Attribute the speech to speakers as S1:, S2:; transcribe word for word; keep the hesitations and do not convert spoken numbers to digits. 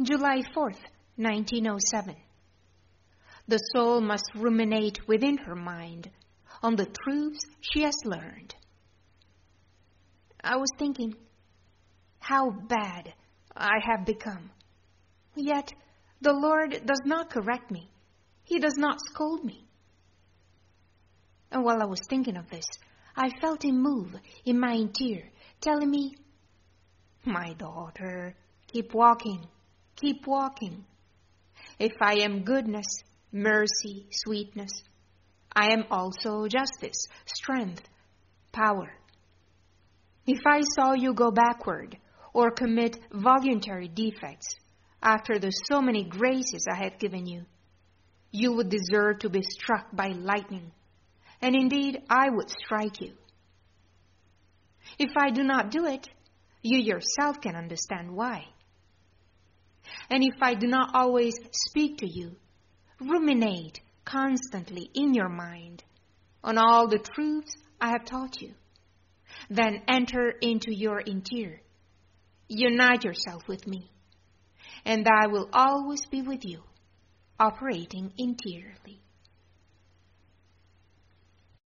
S1: July fourth, nineteen oh seven. The soul must ruminate within her mind on the truths she has learned. I was thinking how bad I have become. Yet the Lord does not correct me. He does not scold me. And while I was thinking of this, I felt Him move in my interior, telling me, "My daughter, keep walking, keep walking. If I am goodness, mercy, sweetness, I am also justice, strength, power. If I saw you go backward or commit voluntary defects after the so many graces I had given you, you would deserve to be struck by lightning, and indeed I would strike you. If I do not do it, you yourself can understand why. And if I do not always speak to you, ruminate constantly in your mind on all the truths I have taught you, then enter into your interior, unite yourself with me, and I will always be with you, operating interiorly."